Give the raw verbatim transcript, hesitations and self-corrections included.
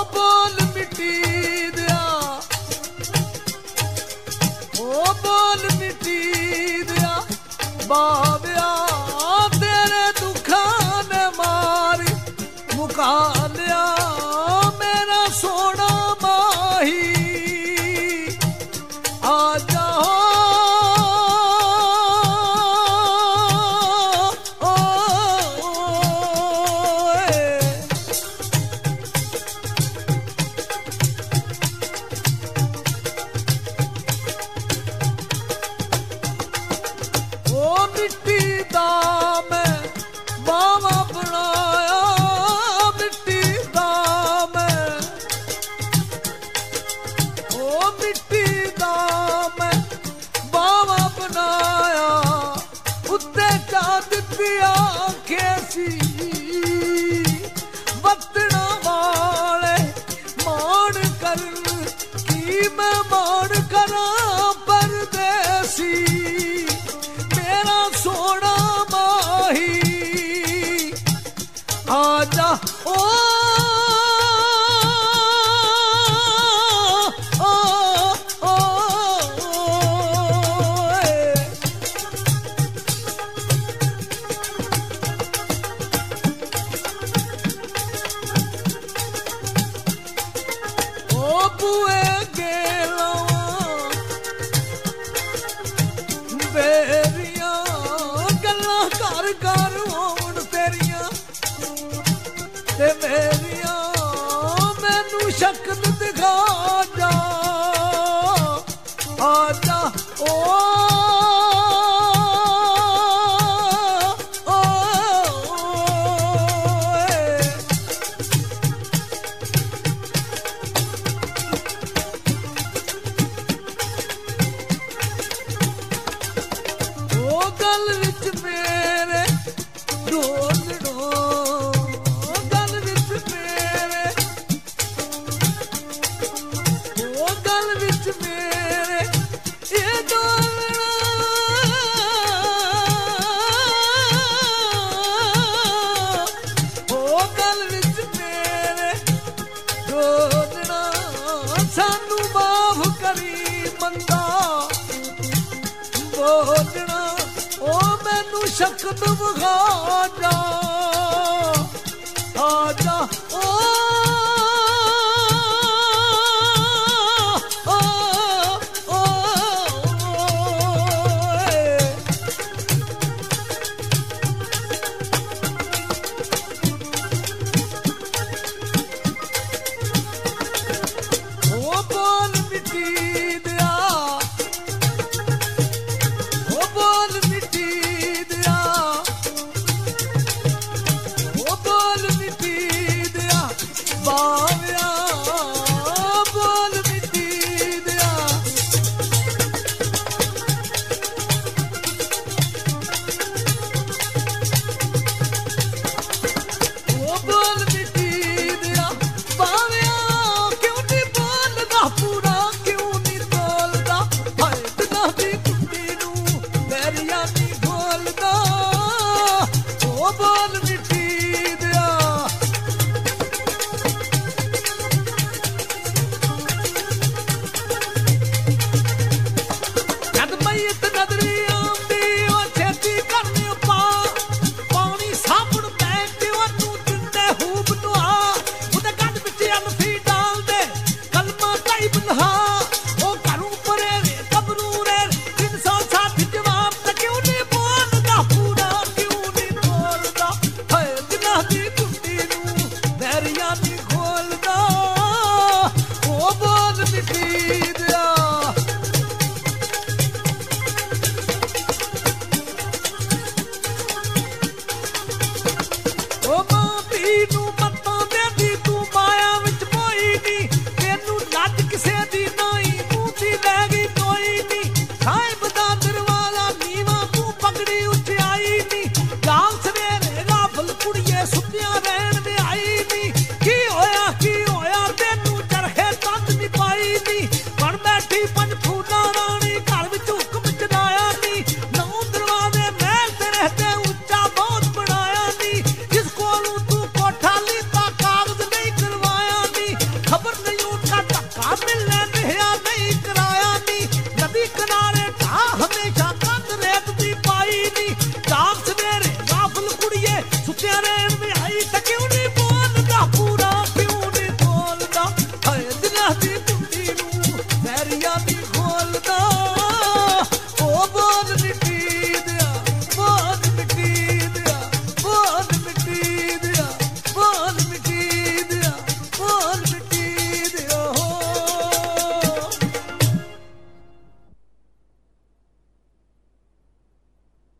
बोल मिट्टी दिया, ओ बोल मिट्टी दिया बाबिया तेरे दुखा ने मारी मुका लिया मेरा सोना माही आ जाओ मिट्टी दा मैं बावा बनाया, मिट्टी दा मैं ओ मिट्टी दा मैं बावा बनाया उत्ते चा दित्तिया कैसी वतना वाले मान कर की मैं मान करा परदेसी सोना माही आजा ओ ओ ओ ओ बुए गेला बेरी घर घर होण तेरिया ते मेरिया मैनू शक्ल दिखा जा आजा ओ गल विच मेरे ढोलड़ो गल विच मेरे ओ गल विच मेरे ये ढोलड़ा ओ गल विच मेरे ढोलड़ा सानू माफ करी मंदा बोलना ओ मैनू शक्ल विखा जा आजा ओ ओ ओ ओ बोल मिट्टी दिया, ओ बोल मिट्टी दिया, ओ बोल मिट्टी दिया बाविया बोल मिट्टी दिया ओ बोल मिट्टी दिया बाविया क्यों नहीं बोलदा पूरा क्यों नहीं बोलदा हाय दिला दी कुत्ती नू मेरिया नहीं बोलदा ओ बोल मिट्टी दिया जद मैयत नजरी आंदी ओ छेती करनी पा पानी साबुन पैंदी ओनू दिंदे खूब नुआ उदे गंद विच अनफी डाल दे कलमा ताइब नहा ओ घरों परे कबरू रे तीन सौ साठ जवाब ते क्यों नहीं बोलदा पूरा क्यों नहीं बोलदा हाय दिला दी कुत्ती नू मेरिया नहीं खोलदा ओ बोल मिट्टी दिया ओ मां धी नू मत्तां देंदी तू माया विच मोई नी तेनू लज किसे दी नाई मूंह दी लै गई कोई नी साहिब